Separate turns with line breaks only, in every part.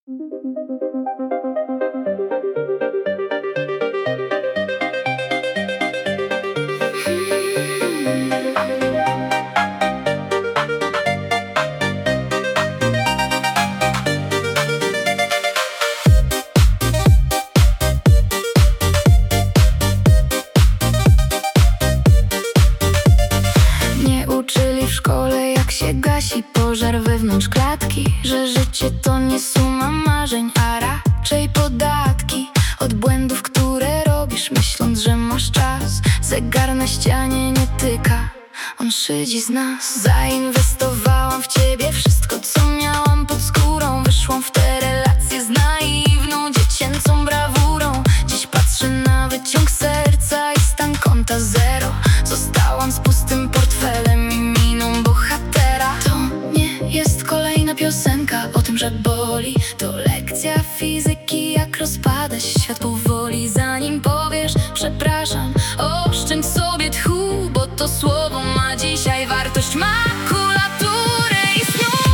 Gasi pożar wewnątrz klatki, że życie to nie suma marzeń, a raczej podatki od błędów, które robisz, myśląc, że masz czas. Zegar na ścianie nie tyka, on szydzi z nas. Zainwestowałam w ciebie wszystko, co miałam pod skórą. Wyszłam w te relacje z naiwną, dziecięcą brawurą. Dziś patrzę na wyciąg serca i stan konta zero. Zostałam z pustym portfelem i miną bohatera. To nie jest kolejna piosenka o tym, że boli. To lekcja fizyki, jak rozpada się świat powoli. Zanim powiesz przepraszam, oszczędź sobie tchu, bo to słowo ma dzisiaj wartość makulatury i snu.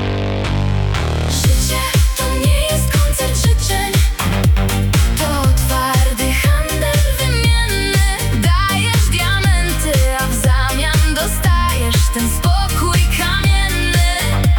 Życie to nie jest koncert życzeń, to twardy handel wymienny. Dajesz diamenty, a w zamian dostajesz ten spokój kamienny.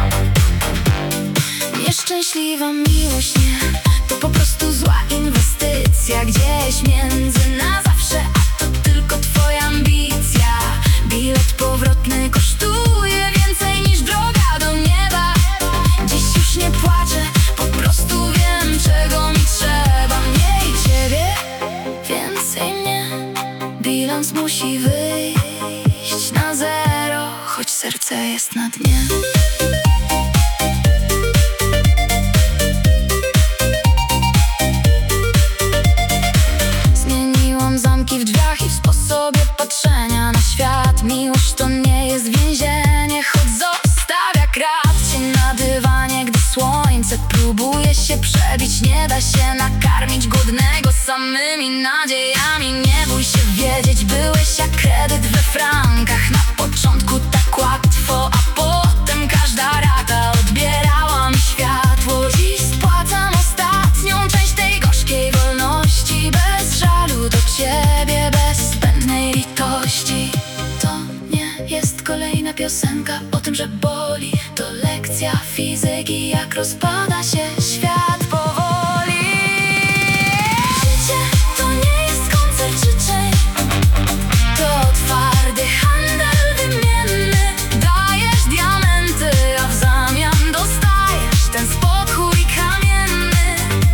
Nieszczęśliwa miłość nie, to po prostu zła inwestycja. Gdzieś między na zawsze, a to tylko twoja ambicja. Bilet powrotny kosztuje więcej niż droga do nieba. Dziś już nie płaczę, po prostu wiem, czego mi trzeba. Mniej ciebie, więcej mnie. Bilans musi wyjść na zero, choć serce jest na dnie. Zamki w drzwiach i w sposobie patrzenia na świat. Miłość to nie jest więzienie, choć zostawia krat. Cień na dywanie, gdy słońce próbuje się przebić. Nie da się nakarmić głodnego samymi nadziejami. Nie bój się wiedzieć, byłeś jak kredyt we frankach. Na początku tak łatwo, a potem każda rata odbierała mi światło. Dziś spłacam ostatnią część tej gorzkiej wolności. Bez żalu do ciebie, bez zbędnej litości. To nie jest kolejna piosenka o tym, że boli. To lekcja fizyki, jak rozpada się świat powoli. Życie to nie jest koncert życzeń, to twardy handel wymienny. Dajesz diamenty, a w zamian dostajesz ten spokój kamienny.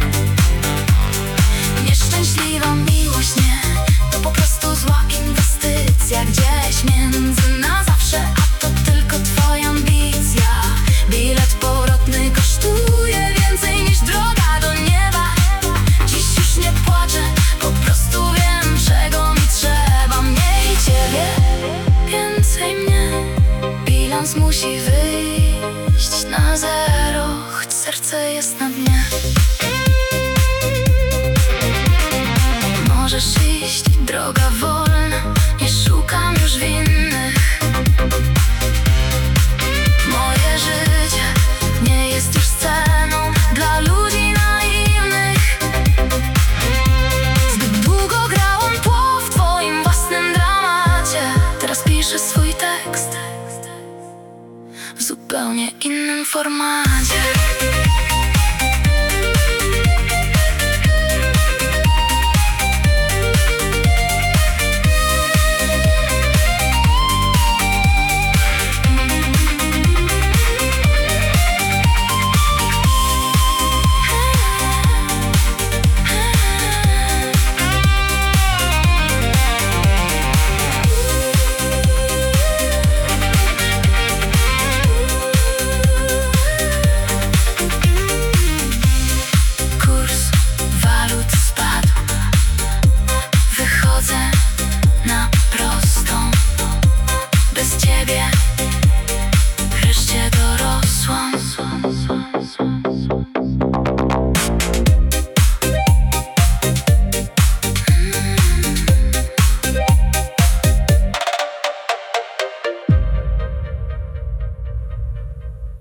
Nieszczęśliwa miłość nie, to po prostu zła inwestycja. Gdzieś między na zawsze, a to tylko twoja ambicja. Bilet powrotny kosztuje więcej niż droga do nieba. Dziś już nie płaczę, po prostu wiem, czego mi trzeba. Mniej ciebie, więcej mnie. Bilans musi wyjść na zero, choć serce jest na dnie. Możesz iść, droga wolna, nie szukam już winnych. Moje życie nie jest już sceną dla ludzi naiwnych. Zbyt długo grałam tło w twoim własnym dramacie. Teraz piszę swój tekst w zupełnie innym formacie.